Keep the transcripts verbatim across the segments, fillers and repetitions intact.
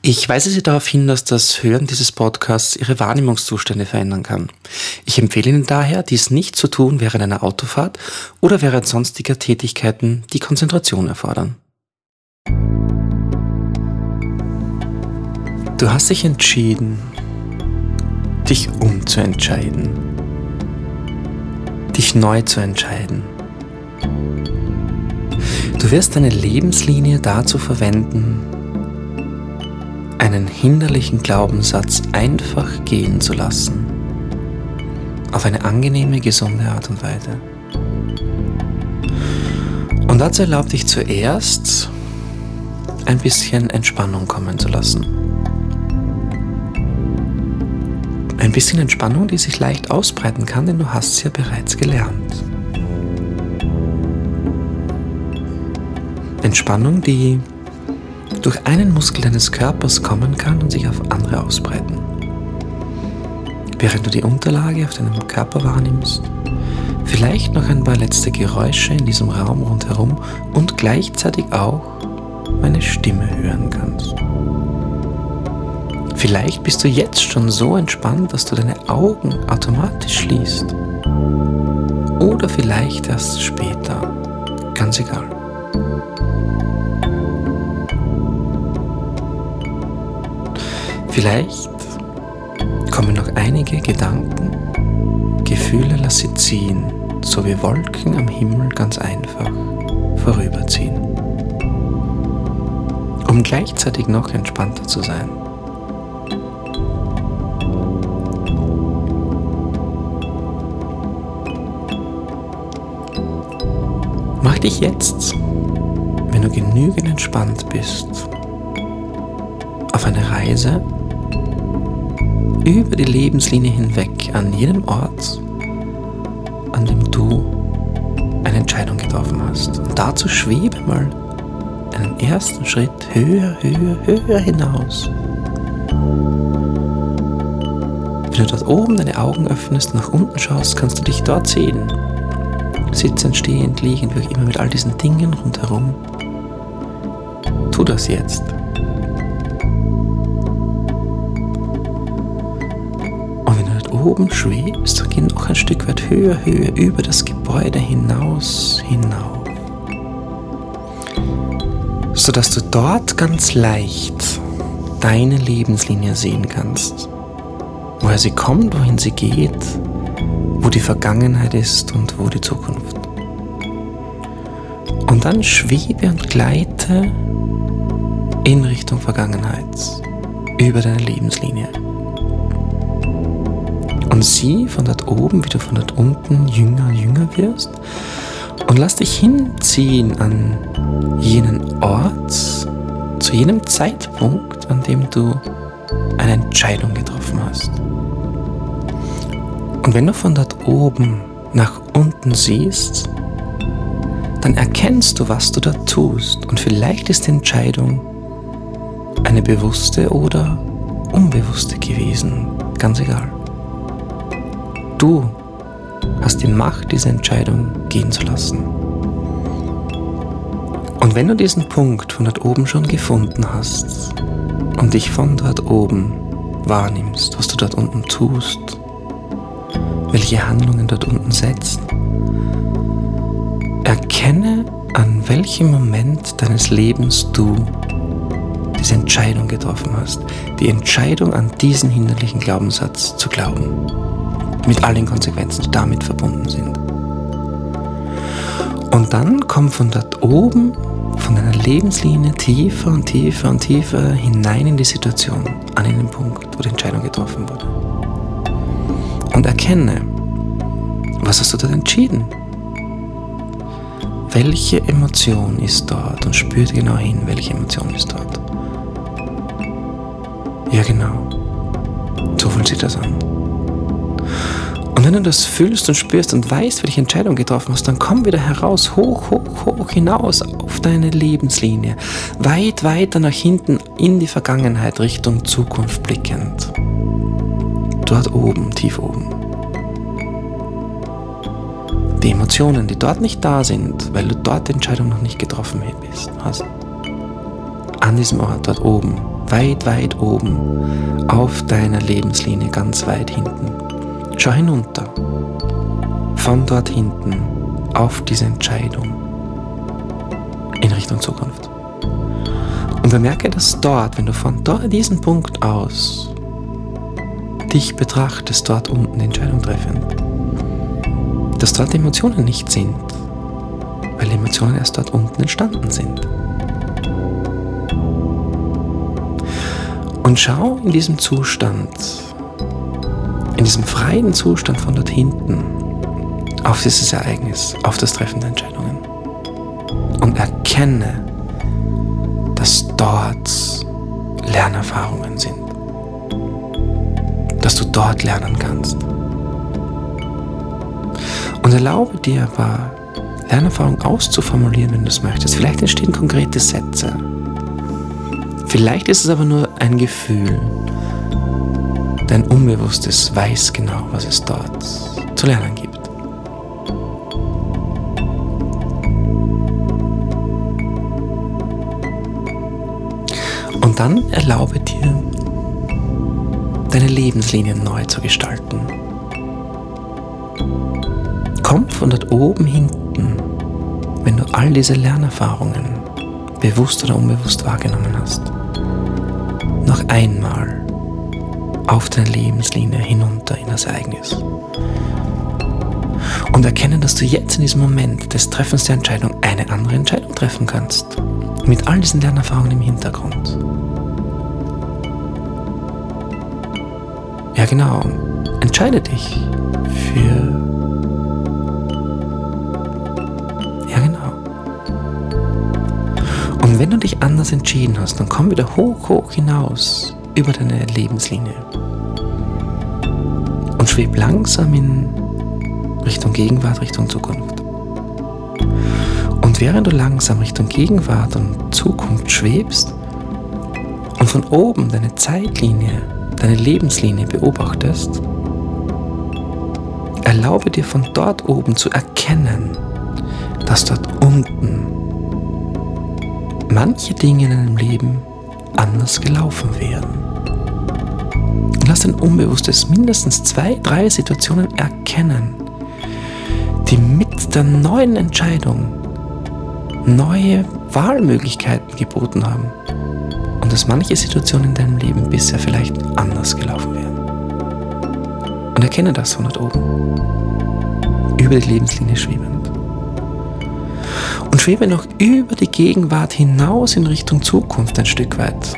Ich weise Sie darauf hin, dass das Hören dieses Podcasts Ihre Wahrnehmungszustände verändern kann. Ich empfehle Ihnen daher, dies nicht zu tun während einer Autofahrt oder während sonstiger Tätigkeiten, die Konzentration erfordern. Du hast dich entschieden, dich umzuentscheiden, dich neu zu entscheiden. Du wirst deine Lebenslinie dazu verwenden, einen hinderlichen Glaubenssatz einfach gehen zu lassen, auf eine angenehme, gesunde Art und Weise. Und dazu erlaub dich zuerst, ein bisschen Entspannung kommen zu lassen. Ein bisschen Entspannung, die sich leicht ausbreiten kann, denn du hast es ja bereits gelernt. Entspannung, die durch einen Muskel deines Körpers kommen kann und sich auf andere ausbreiten. Während du die Unterlage auf deinem Körper wahrnimmst, vielleicht noch ein paar letzte Geräusche in diesem Raum rundherum und gleichzeitig auch meine Stimme hören kannst. Vielleicht bist du jetzt schon so entspannt, dass du deine Augen automatisch schließt. Oder vielleicht erst später. Ganz egal. Vielleicht kommen noch einige Gedanken, Gefühle, lass sie ziehen, so wie Wolken am Himmel ganz einfach vorüberziehen. Um gleichzeitig noch entspannter zu sein. Mach dich jetzt, wenn du genügend entspannt bist, auf eine Reise über die Lebenslinie hinweg an jenem Ort, an dem du eine Entscheidung getroffen hast. Und dazu schwebe mal einen ersten Schritt höher, höher, höher hinaus. Wenn du dort oben deine Augen öffnest und nach unten schaust, kannst du dich dort sehen. Sitzend, stehend, liegend, wie auch immer, mit all diesen Dingen rundherum. Tu das jetzt. Oben schwebst, dann geh noch ein Stück weit höher, höher über das Gebäude hinaus, hinauf. Sodass du dort ganz leicht deine Lebenslinie sehen kannst. Woher sie kommt, wohin sie geht, wo die Vergangenheit ist und wo die Zukunft. Und dann schwebe und gleite in Richtung Vergangenheit, über deine Lebenslinie. Und sieh von dort oben, wie du von dort unten jünger und jünger wirst. Und lass dich hinziehen an jenen Ort, zu jenem Zeitpunkt, an dem du eine Entscheidung getroffen hast. Und wenn du von dort oben nach unten siehst, dann erkennst du, was du da tust. Und vielleicht ist die Entscheidung eine bewusste oder unbewusste gewesen. Ganz egal. Du hast die Macht, diese Entscheidung gehen zu lassen. Und wenn du diesen Punkt von dort oben schon gefunden hast und dich von dort oben wahrnimmst, was du dort unten tust, welche Handlungen dort unten setzt, erkenne, an welchem Moment deines Lebens du diese Entscheidung getroffen hast. Die Entscheidung, an diesen hinderlichen Glaubenssatz zu glauben. Mit all den Konsequenzen, die damit verbunden sind. Und dann komm von dort oben, von deiner Lebenslinie tiefer und tiefer und tiefer hinein in die Situation, an den Punkt, wo die Entscheidung getroffen wurde. Und erkenne, was hast du dort entschieden? Welche Emotion ist dort? Und spür genau hin, welche Emotion ist dort. Ja, genau. So fühlt sich das an. Und wenn du das fühlst und spürst und weißt, welche Entscheidung getroffen hast, dann komm wieder heraus, hoch, hoch, hoch hinaus auf deine Lebenslinie. Weit, weiter nach hinten in die Vergangenheit, Richtung Zukunft blickend. Dort oben, tief oben. Die Emotionen, die dort nicht da sind, weil du dort die Entscheidung noch nicht getroffen bist, hast. An diesem Ort, dort oben, weit, weit oben, auf deiner Lebenslinie, ganz weit hinten. Schau hinunter, von dort hinten, auf diese Entscheidung in Richtung Zukunft. Und bemerke, dass dort, wenn du von dort, diesem Punkt aus dich betrachtest, dort unten die Entscheidung treffen, dass dort Emotionen nicht sind, weil Emotionen erst dort unten entstanden sind. Und schau in diesem Zustand, in diesem freien Zustand von dort hinten, auf dieses Ereignis, auf das Treffen der Entscheidungen. Und erkenne, dass dort Lernerfahrungen sind. Dass du dort lernen kannst. Und erlaube dir aber, Lernerfahrung auszuformulieren, wenn du es möchtest. Vielleicht entstehen konkrete Sätze. Vielleicht ist es aber nur ein Gefühl. Dein Unbewusstes weiß genau, was es dort zu lernen gibt. Und dann erlaube dir, deine Lebenslinien neu zu gestalten. Komm von dort oben hinten, wenn du all diese Lernerfahrungen bewusst oder unbewusst wahrgenommen hast, noch einmal auf deine Lebenslinie hinunter in das Ereignis. Und erkenne, dass du jetzt in diesem Moment des Treffens der Entscheidung eine andere Entscheidung treffen kannst. Mit all diesen Lernerfahrungen im Hintergrund. Ja genau, entscheide dich für... Ja genau. Und wenn du dich anders entschieden hast, dann komm wieder hoch, hoch hinaus über deine Lebenslinie. Und schweb langsam in Richtung Gegenwart, Richtung Zukunft. Und während du langsam Richtung Gegenwart und Zukunft schwebst und von oben deine Zeitlinie, deine Lebenslinie beobachtest, erlaube dir von dort oben zu erkennen, dass dort unten manche Dinge in deinem Leben anders gelaufen wären. Und lass dein Unbewusstes mindestens zwei, drei Situationen erkennen, die mit der neuen Entscheidung neue Wahlmöglichkeiten geboten haben und dass manche Situationen in deinem Leben bisher vielleicht anders gelaufen wären. Und erkenne das von dort oben, über die Lebenslinie schwebend. Und schwebe noch über die Gegenwart hinaus in Richtung Zukunft ein Stück weit.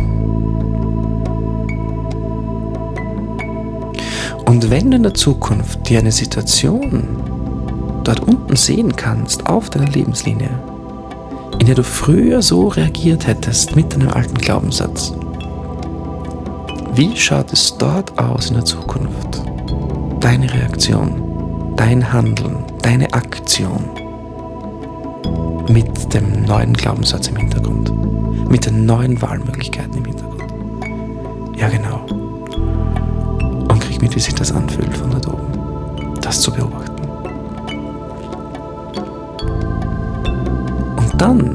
Und wenn du in der Zukunft dir eine Situation dort unten sehen kannst, auf deiner Lebenslinie, in der du früher so reagiert hättest mit deinem alten Glaubenssatz. Wie schaut es dort aus in der Zukunft? Deine Reaktion, dein Handeln, deine Aktion mit dem neuen Glaubenssatz im Hintergrund, mit den neuen Wahlmöglichkeiten im Hintergrund. Ja genau. Und krieg mit, wie sich das anfühlt von dort oben, das zu beobachten. Dann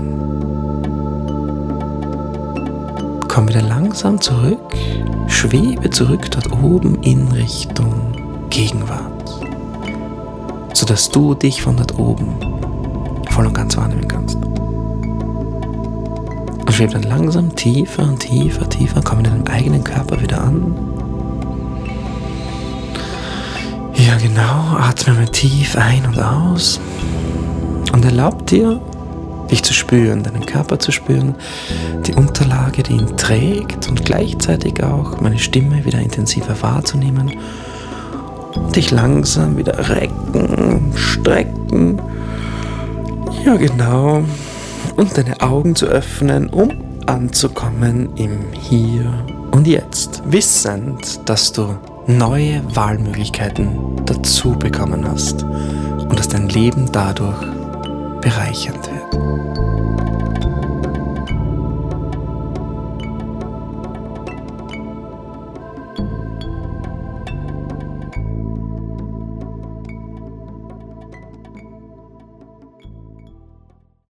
komm wieder langsam zurück, schwebe zurück dort oben in Richtung Gegenwart, sodass du dich von dort oben voll und ganz wahrnehmen kannst. Und schwebe dann langsam tiefer und tiefer, tiefer, komm in deinem eigenen Körper wieder an. Ja genau, atme mal tief ein und aus und erlaub dir, dich zu spüren, deinen Körper zu spüren, die Unterlage, die ihn trägt und gleichzeitig auch meine Stimme wieder intensiver wahrzunehmen und dich langsam wieder recken, strecken, ja genau, und deine Augen zu öffnen, um anzukommen im Hier und Jetzt, wissend, dass du neue Wahlmöglichkeiten dazu bekommen hast und dass dein Leben dadurch bereichernd wird.